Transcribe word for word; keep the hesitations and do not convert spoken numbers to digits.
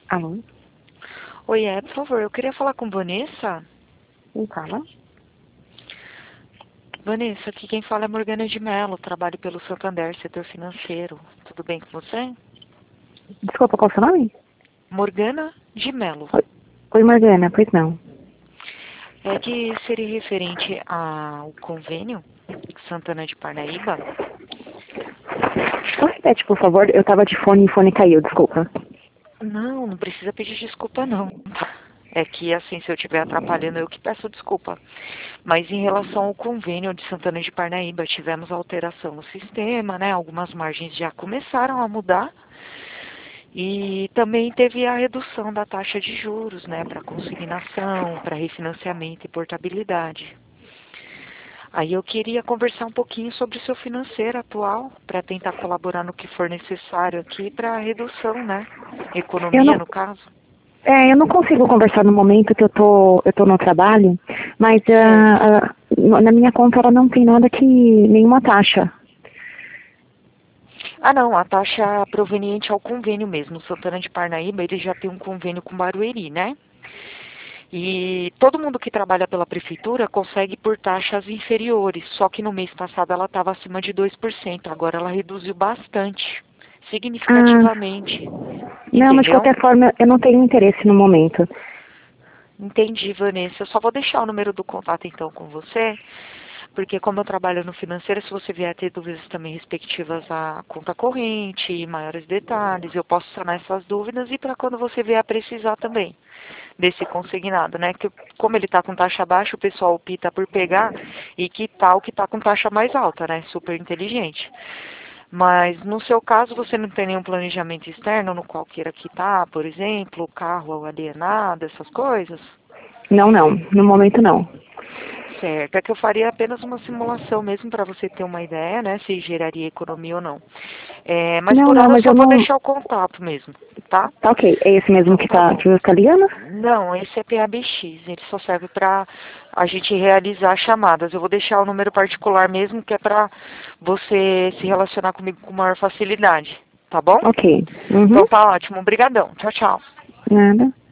Alô? Oi, é, por favor, eu queria falar com Vanessa. Quem fala? Vanessa, aqui quem fala é Morgana de Mello, trabalho pelo Santander, setor financeiro. Tudo bem com você? Desculpa, qual é o seu nome? Morgana de Mello. Oi, Oi Morgana, pois não. É que seria referente ao convênio Santana de Parnaíba. Só repete, por favor. Eu tava de fone e o fone caiu, desculpa. Não, não precisa pedir desculpa não. É que assim, se eu estiver atrapalhando, eu que peço desculpa. Mas em relação ao convênio de Santana de Parnaíba, tivemos alteração no sistema, né? Algumas margens já começaram a mudar. E também teve a redução da taxa de juros, né? Para consignação, para refinanciamento e portabilidade. Aí eu queria conversar um pouquinho sobre o seu financeiro atual, para tentar colaborar no que for necessário aqui para a redução, né? Eu Economia, não, no caso. é, eu não consigo conversar no momento que eu tô, eu tô no trabalho, mas Certo. ah, ah, na minha conta ela não tem nada que, nenhuma taxa. Ah, não, a taxa proveniente ao convênio mesmo. O Santana de Parnaíba, ele já tem um convênio com Barueri, né? E todo mundo que trabalha pela prefeitura consegue por taxas inferiores, só que no mês passado ela estava acima de dois por cento, agora ela reduziu bastante, Ah, significativamente, não, mas de entendeu? qualquer forma eu não tenho interesse no momento. Entendi, Vanessa. Eu só vou deixar o número do contato então com você, porque como eu trabalho no financeiro, se você vier a ter dúvidas também respectivas à conta corrente e maiores detalhes, eu posso sanar essas dúvidas e para quando você vier a precisar também desse consignado, né? Que como ele está com taxa baixa, o pessoal opta por pegar e quitar o que está com taxa mais alta, né? Super inteligente. Mas no seu caso, você não tem nenhum planejamento externo no qual queira quitar, por exemplo, carro alienado, essas coisas? Não, não, no momento não. Certo, é que eu faria apenas uma simulação mesmo para você ter uma ideia, né, se geraria economia ou não. É, mas Não, por não, hora eu mas só eu vou não. deixar o contato mesmo, tá? Tá ok, é esse mesmo Então que tá tá, bom. que você tá ligando? Não, esse é P A B X, ele só serve para a gente realizar chamadas. Eu vou deixar o número particular mesmo, que é para você se relacionar comigo com maior facilidade, tá bom? Ok. Uhum. Então tá ótimo, obrigadão. Tchau, tchau. Nada.